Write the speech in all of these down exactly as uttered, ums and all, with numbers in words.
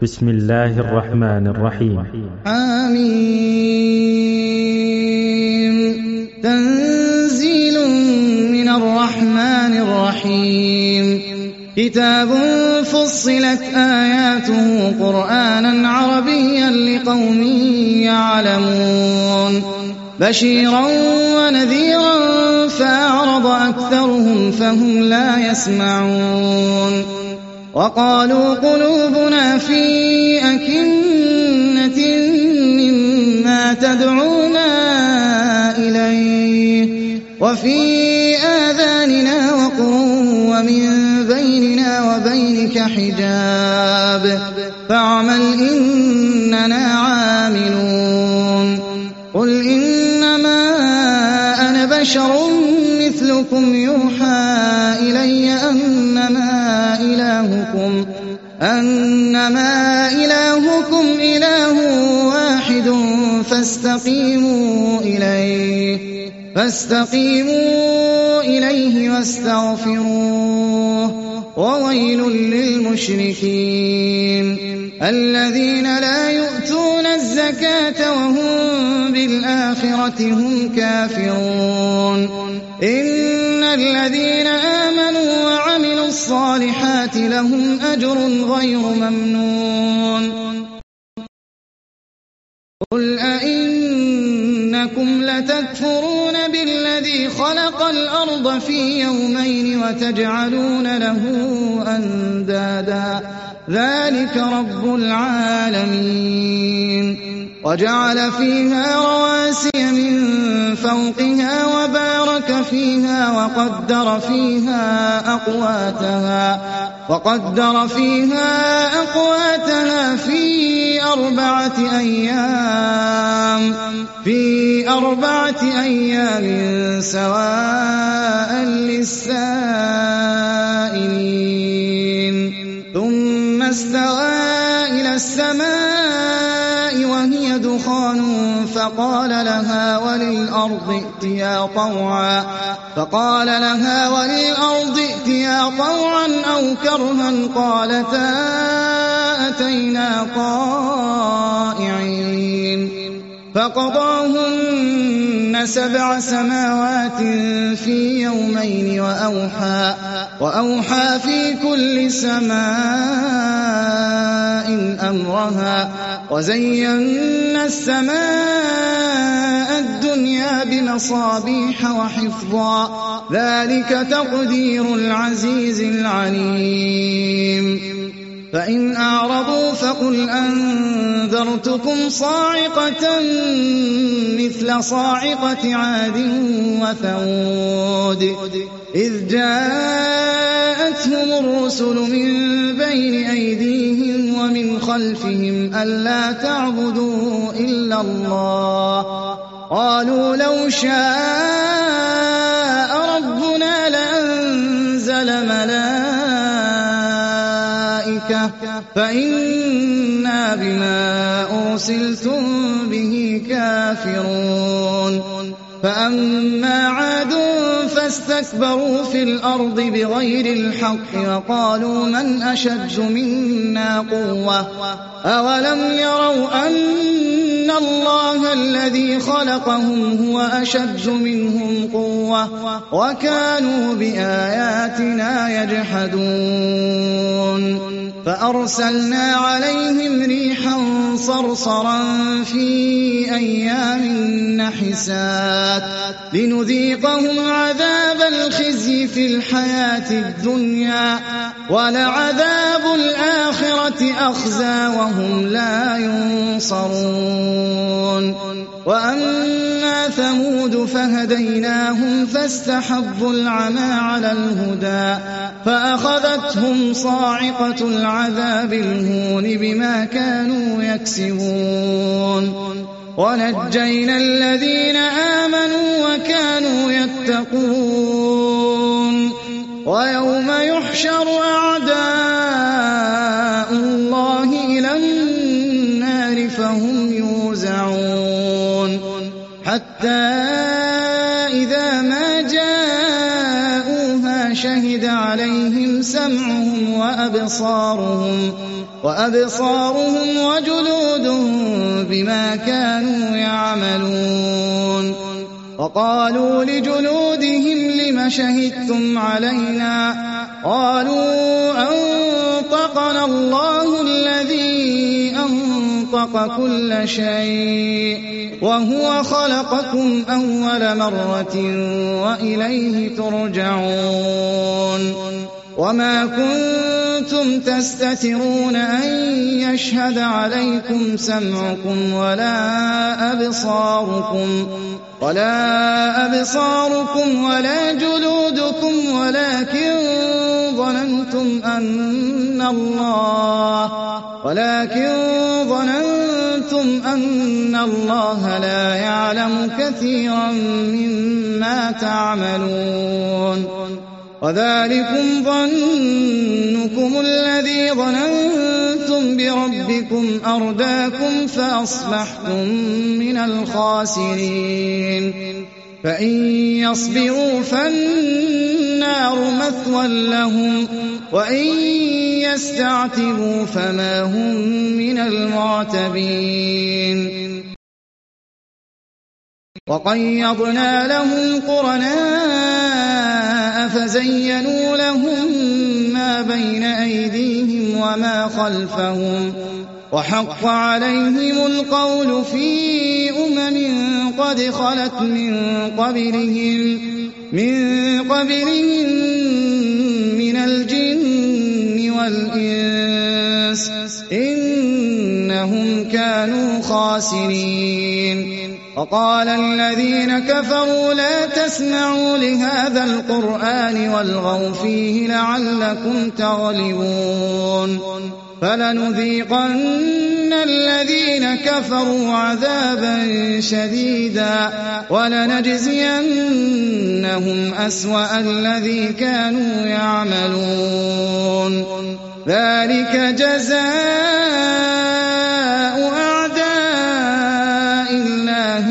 بسم الله الرحمن الرحيم. آمين. تنزيل من الرحمن الرحيم. كتاب فصلت آياته قرآنا عربيا لقوم يعلمون بشيرا ونذيرا فأعرض أكثرهم فهم لا يسمعون وقالوا قلوبنا في أكنة مما تدعونا إليه وفي آذاننا وقر ومن بيننا وبينك حجاب فاعمل إننا عاملون قل إنما أنا بشر مثلكم يوحى إلي أنما إلهكم أنما إلهكم إله واحد فاستقيموا إليه فاستقيموا إليه واستغفروه وويل للمشركين الذين لا يؤتون الزكاة وهم بالآخرة هم كافرون إن الذين آمنوا وعملوا الصالحات لهم أجر غير ممنون قل أئنكم لتكفرون بالذي خلق الأرض في يومين وتجعلون له أندادا ذلك رب العالمين وجعل فيها رواسي من فوقها وبارك فيها وقدر فيها أقواتها وقدر فيها أقواتها في أربعة أيام في أربعة أيام سواء للسائلين ثم استوى إلى السماء وهي دخان فقال لها وللأرض ائتيا طوعا فقال لها وللأرض ائتيا طوعا أو كرها قالتا أتينا طائعين فقضاهن سبع سماوات في يومين وأوحى وأوحى في كل سماء أمرها وزينا السماء الدنيا بمصابيح وحفظا ذلك تقدير العزيز العليم فإن أعرضوا فقل أنذرتكم صاعقة مثل صاعقة عاد وثمود إذ جاءتهم الرسل من بين أيديهم ومن خلفهم ألا تعبدوا إلا الله قالوا لو شاء ربنا لأنزل ملائكة فإنا بما أرسلتم به كافرون فأما عاد فاستكبروا في الأرض بغير الحق وقالوا من أشد منا قوة أولم يروا أن الله الذي خلقهم هو أشد منهم قوة وكانوا بآياتنا يجحدون فأرسلنا عليهم ريحا صرصرا في أيام نحسات لنذيقهم عذاب الخزي في الحياة الدنيا ولعذاب الآخرة أخزى وهم لا ينصرون وأما ثمود فهديناهم فاستحبوا العمى على الهدى فأخذتهم صاعقة العذاب الهون بما كانوا يكسبون ونجينا الذين آمنوا وكانوا يتقون ويوم يحشر أعداء الله إلى النار فهم يوزعون حتى إذا ما جاءوها شهد عليهم سمعهم وأبصارهم وأبصارهم وجلودهم بما كانوا يعملون. وقالوا لجلودهم لم شهدتم علينا؟ قالوا أنطقنا الله الذي أنطق كل شيء وهو خلقكم أول مرة وإليه ترجعون. وما كنتم تستترون أن يشهد عليكم سمعكم ولا أبصاركم ولا أبصاركم ولا جلودكم ولكن ظننتم أن الله ولكن ظننتم أن الله لا يعلم كثيرا مما تعملون. وذلكم ظنكم الذي ظننتم بربكم أرداكم فأصبحتم من الخاسرين. فإن يصبروا فالنار مثوى لهم وإن يستعتبوا فما هم من المعتبين. وقيضنا لهم قرناء فزينوا لهم ما بين أيديهم وما خلفهم وحق عليهم القول في أمم قد خلت من قبلهم من قبلهم من الجن والإنس إنهم كانوا خاسرين. وقال الذين كفروا لا تسمعوا لهذا القرآن والغوا فيه لعلكم تغلبون. فلنذيقن الذين كفروا عذابا شديدا ولنجزينهم أسوأ الذي كانوا يعملون. ذلك جزاء أعداء الله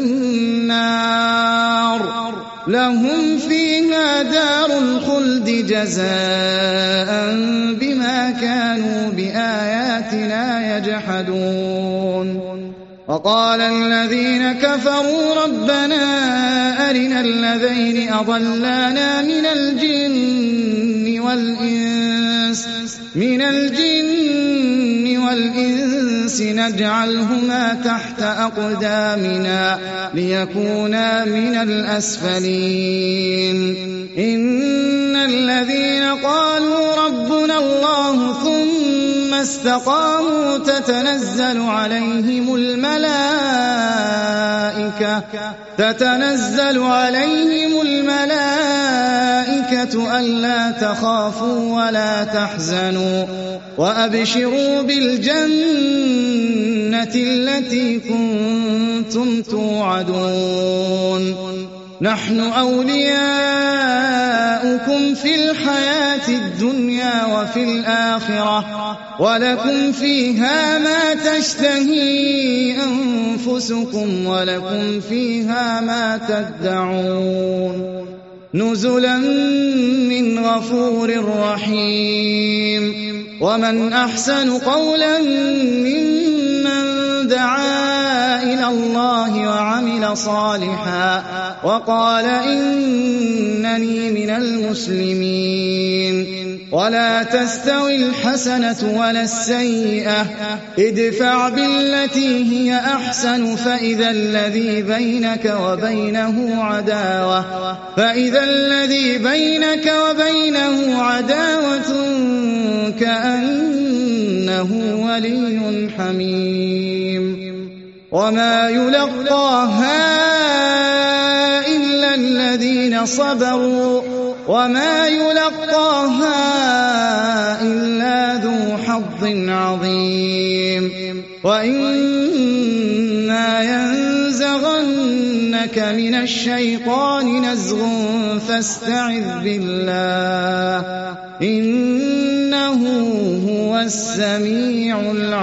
النار لهم فيها دار الخلد جزاء بما كانوا بآياتنا يجحدون. وقال الذين كفروا ربنا أرنا الذين أضلانا من الجن والإنس من الجن والإنس نجعلهما تحت أقدامنا ليكونا من الأسفلين. إن الذين قالوا ربنا الله ثم استقاموا تتنزل عليهم الملائكة تتنزل عليهم الملائكة ألا تخافوا ولا تحزنوا وأبشروا بالجنة التي كنتم توعدون. نحن أولياؤكم في الحياة الدنيا وفي الآخرة ولكم فيها ما تشتهي أنفسكم ولكم فيها ما تدعون. نزلا من غفور رحيم. ومن أحسن قولا ممن دعا إلى الله وعمل صالحا وقال إنني من المسلمين. ولا تستوي الحسنة ولا السيئة ادفع بالتي هي أحسن فإذا الذي بينك وبينه عداوة فإذا الذي بينك وبينه عداوة كأنه ولي حميم. وما يلقاها إلا الذين صبروا وما يلقاها إلا ذو حظ عظيم. وإما ينزغنك من الشيطان نزغ فاستعذ بالله إنه هو السميع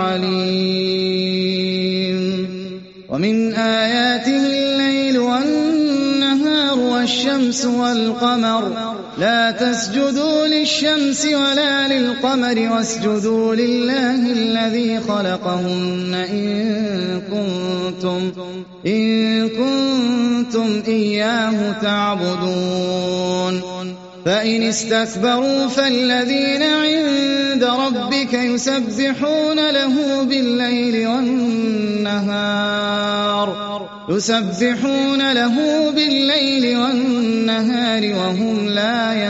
العليم. ومن آياته الليل والنهار والشمس والقمر لا تسجدوا للشمس ولا للقمر واسجدوا لله الذي خلقهن إن كنتم, إن كنتم إياه تعبدون فإن استكبروا فالذين عند ربك يسبحون له بالليل والنهار يسبحون له بالليل والنهار وهم لا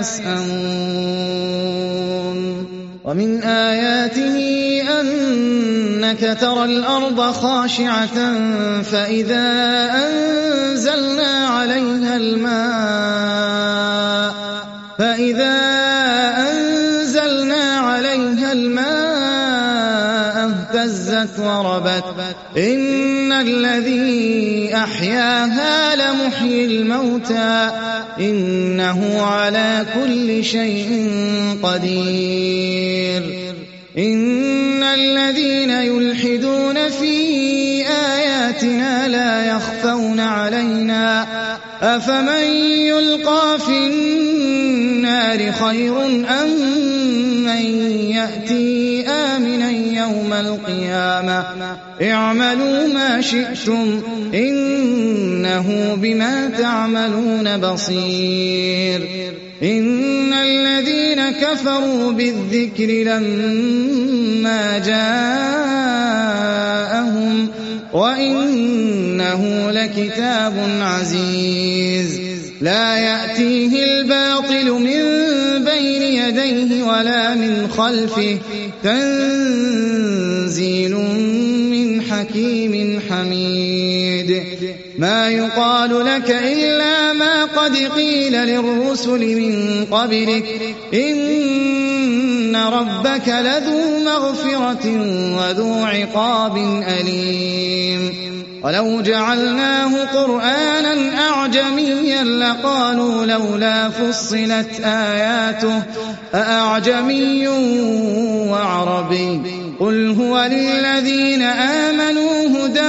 يسأمون ومن آياته أنك ترى الأرض خاشعة فإذا أنزلنا عليها الماء فإذا أنزلنا عليها الماء اهتزت وربت إن الذي أحياها لمحيي الموتى إنه على كل شيء قدير إن الذين يلحدون في آياتنا لا يخفون علينا أفمن يلقى في النار خير أم من يأتي آمنا يوم القيامة اعملوا ما شئتم إنه بما تعملون بصير إن الذين كفروا بالذكر لما جاءهم وإنه لكتاب عزيز لا يأتيه الباطل من بين يديه ولا من خلفه تنزيل من حكيم حميد ما يقال لك إلا ما قد قيل للرسل من قبلك إن ربك لذو مغفرة وذو عقاب أليم ولو جعلناه قرآنا أعجميا لقالوا لولا فصلت آياته أأعجمي وعربي قل هو للذين آمنوا هدى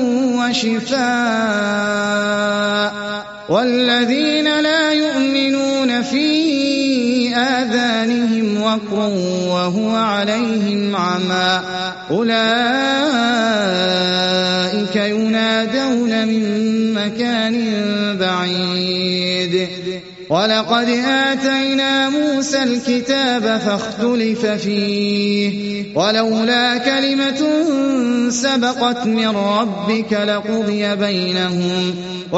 وشفاء والذين لا يؤمنون في آذانهم وقر وهو عليهم عمى أولئك ينادون من مكان بعيد ولقد آتينا موسى الكتاب فاختلف فيه ولولا كلمة سبقت من ربك لقضي بينهم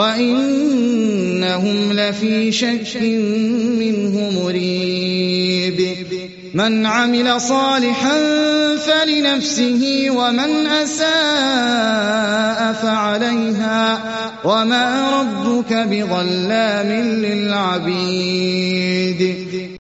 وإنهم لفي شك منه مريب من عمل صالحا فلنفسه ومن أساء فعليها وما ربك بظلام للعبيد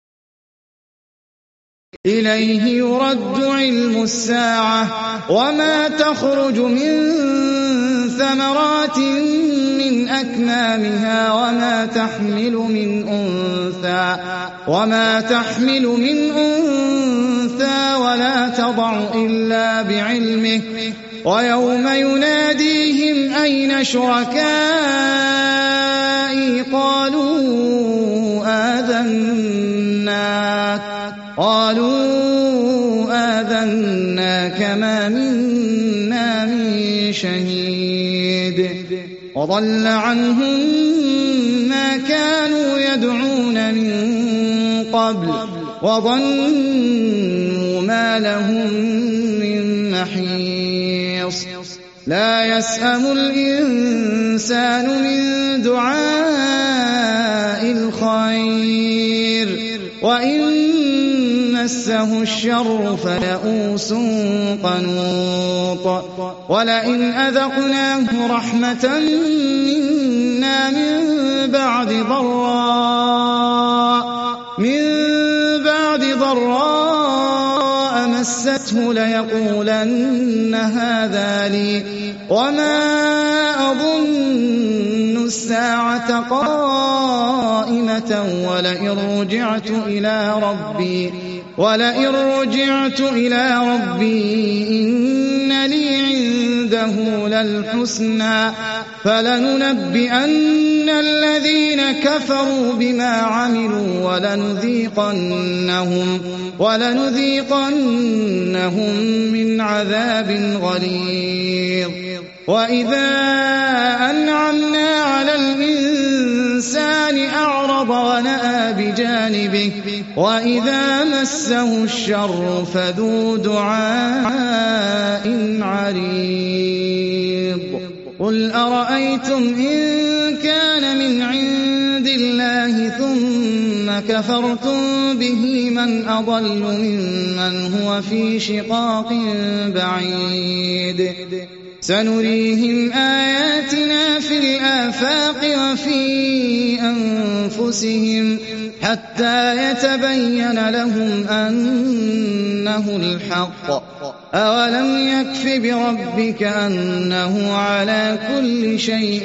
إليه يرد علم الساعة وما تخرج من ثمرات من أكمامها وما تحمل من أنثى وما تحمل من أنثى ولا تضع إلا بعلمه ويوم يناديهم أين شركائي قالوا آذناك قالوا آذناك ما منا من شهيد وضل عنهم ما كانوا يدعون من قبل وظنوا ما لهم من محيص لا يسأم الإنسان من دعاء الخير وإن مسه الشر فيئوس قنوط ولئن أذقناه رحمة منا من بعد ضراء من بعد ضراء مسته ليقولن هذا لي وما أظن الساعة قائمة ولئن رجعت إلى ربي ولئن رجعت إلى ربي إن لي عنده للحسنى فلننبئن لَيَسْأَلُنَّ الَّذِينَ كَفَرُوا بِمَا عَمِلُوا وَلَنُذِيقَنَّهُمْ وَلَنُذِيقَنَّهُم مِّنْ عَذَابٍ غَلِيظٍ وَإِذَا أَنْعَمْنَا عَلَى الْإِنسَانِ أَعْرَضَ وَنَأَىٰ بِجَانِبِهِ وَإِذَا مَسَّهُ الشَّرُّ فَذُو دُعَاءٍ عَرِيضٍ قُلْ أَرَأَيْتُمْ إِن كَانَ مِنْ عِندِ اللَّهِ ثُمَّ كَفَرْتُم بِهِ مَنْ أَضَلُّ مِمَّنْ هُوَ فِي شِقَاقٍ بَعِيدٍ سَنُرِيهِمْ آيَاتِنَا فِي الْآفَاقِ وَفِي أَنفُسِهِمْ حَتَّىٰ يَتَبَيَّنَ لَهُمْ أَنَّهُ الْحَقُّ أَوَلَمْ يَكْفِ بِرَبِّكَ أَنَّهُ عَلَىٰ كُلِّ شَيْءٍ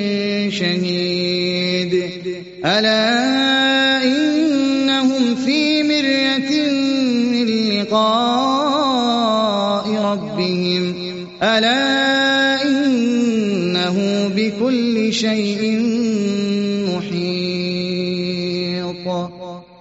شَهِيدٌ أَلَا إِنَّهُمْ فِي مِرْيَةٍ مِّن لِّقَاءِ رَبِّهِمْ أَلَا إِنَّهُ بِكُلِّ شَيْءٍ مُّحِيطٌ